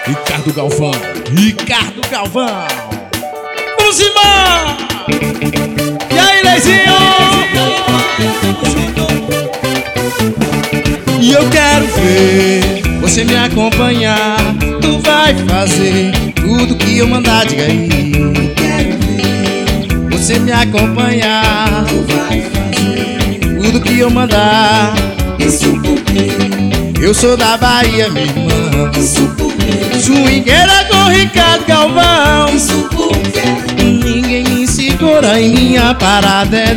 Ricardo Galvão, Ricardo Galvão. Vamos embora! E aí, Leizinho? E eu quero ver você me acompanhar. Tu vai fazer tudo que eu mandar, diga aí. Eu quero ver você me acompanhar. Tu vai fazer tudo que eu mandar. Isso porque eu sou da Bahia, minha irmã. Isso porque swingueira com Ricardo Galvão. Isso porque ninguém me segura e minha parada é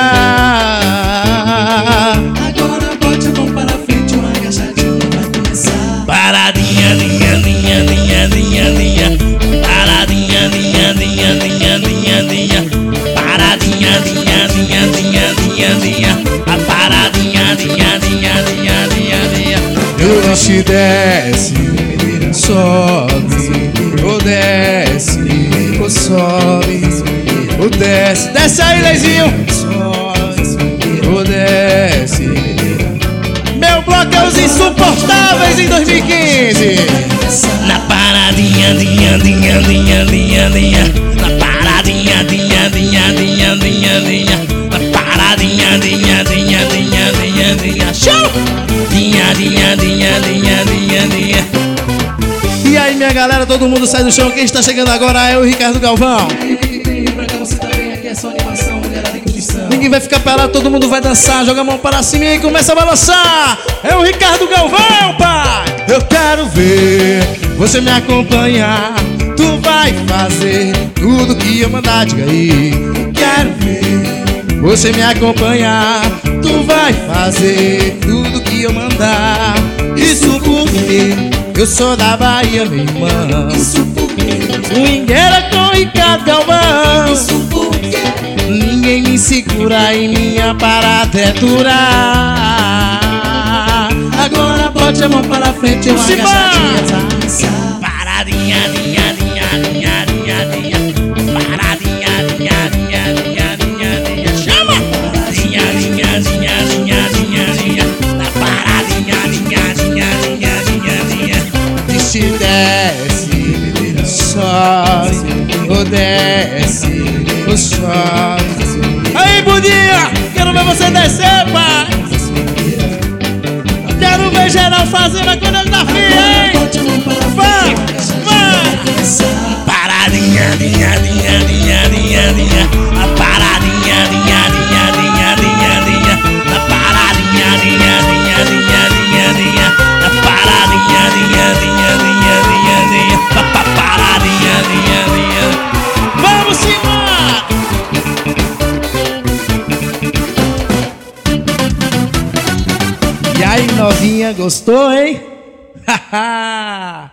durar. Agora bote a mão para frente, uma agachadinha vai começar. Paradinha, linha, linha, linha, linha, linha. Paradinha, linha, linha, linha, linha, linha. Paradinha, linha, linha, linha, linha, linha. A paradinha, linha, linha, linha, linha, linha. Eu desce, desce, sobe, ou desce, ou sobe, ou desce. Desce aí, Leizinho. Sobe, ou desce. Meu bloco é os insuportáveis em 2015. Na paradinha, linha, linha, linha, linha, linha. Na paradinha, linha, linha, linha, linha, linha. Na paradinha, linha, linha, linha, linha, linha. Show! Linha, linha, linha, linha, linha, linha. E aí, minha galera, todo mundo sai do chão. Quem está chegando agora é o Ricardo Galvão. Pra cá você também, aqui é só animação, mulherada em condição. Ninguém vai ficar parado, todo mundo vai dançar. Joga a mão para cima e começa a balançar. É o Ricardo Galvão, pai. Eu quero ver você me acompanhar. Tu vai fazer tudo que eu mandar, diga aí. Quero ver você me acompanhar. Tu vai fazer tudo que eu mandar. Isso porque eu sou da Bahia, minha irmã. Isso porque Swingueira com Ricardo Galvão. isso porque Ninguém me segura e minha parada é durar. agora bote a mão para frente, uma Se agachadinha vai começar. Paradinha, linha, linha, linha, linha, linha. Paradinha, linha, linha, linha, linha, linha. Chama! Paradinha, linha, linha, linha, linha, linha. Na paradinha, linha, linha, linha, linha, linha. Desce, desce, sobe, ou desce, ou sobe. Aí, Budinha, quero ver você descer, pai. Quero ver geral fazendo a coreografia, hein? Bote a mão para frente, Vai, uma agachadinha vai começar. paradinha, linha, linha, linha, linha, linha. A paradinha, linha, linha, linha, linha, linha. A paradinha, linha, linha, linha, linha, linha. A paradinha, linha, linha, linha, linha, linha. Paradinha, linha, linha. Vamos embora! E aí, novinha, gostou, hein? Haha!